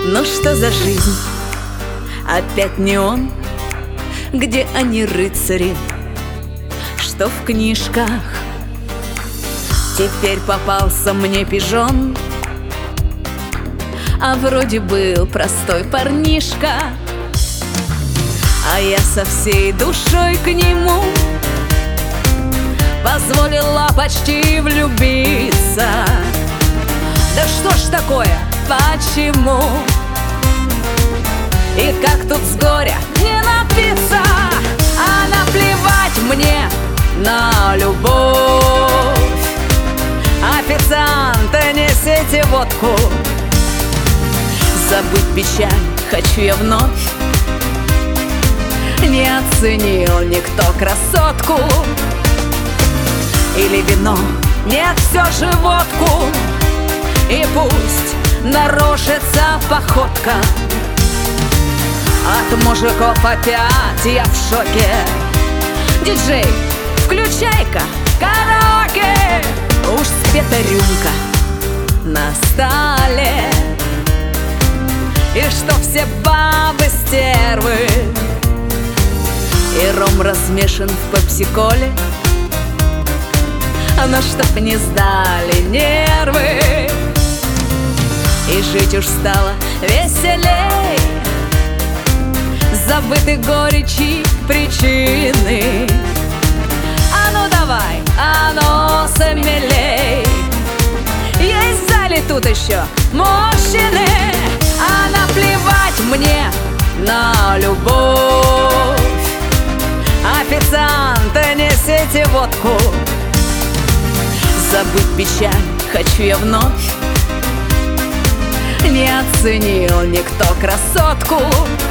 Ну что за жизнь? Опять не он. Где они, рыцари, что в книжках? Теперь попался мне пижон, а вроде был простой парнишка. А я со всей душой к нему позволила почти влюбиться. Да что ж такое, почему? И как тут с горя не напиться? А наплевать мне на любовь. Официант, несите водку. Забыть печаль хочу я вновь. Не оценил никто красотку. Или вино, нет, все же водку. И пусть нарошится походка. От мужиков опять я в шоке. Диджей, включай-ка караоке. Уж спета рюмка на столе, и что все бабы стервы, и ром размешан в пепси-коле. Но чтоб не сдали нервы, и жить уж стало веселей. Забыты горечи причины. А ну давай, а ну смелей. Есть в зале тут еще мужчины. А наплевать мне на любовь. Официант, несите водку. Забыть печаль хочу я вновь. Не оценил никто красотку.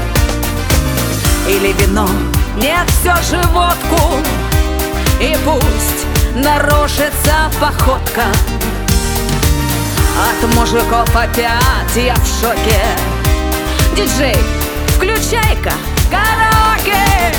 Или вино, нет, все же водку. И пусть нарошится походка. От мужиков опять я в шоке. Диджей, включай-ка караоке.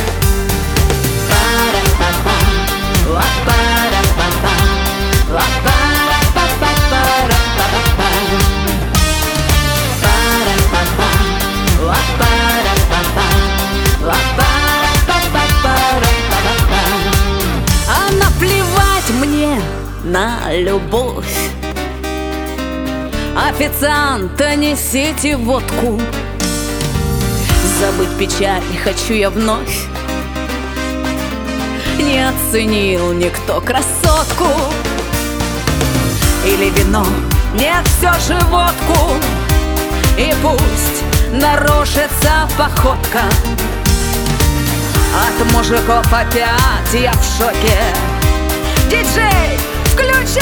А наплевать мне на любовь. Официант, несите водку. Забыть печаль хочу я вновь. Не оценил никто красотку. Или вино, нет, все же водку. И пусть нарошится походка. От мужиков опять я в шоке. Диджей, включай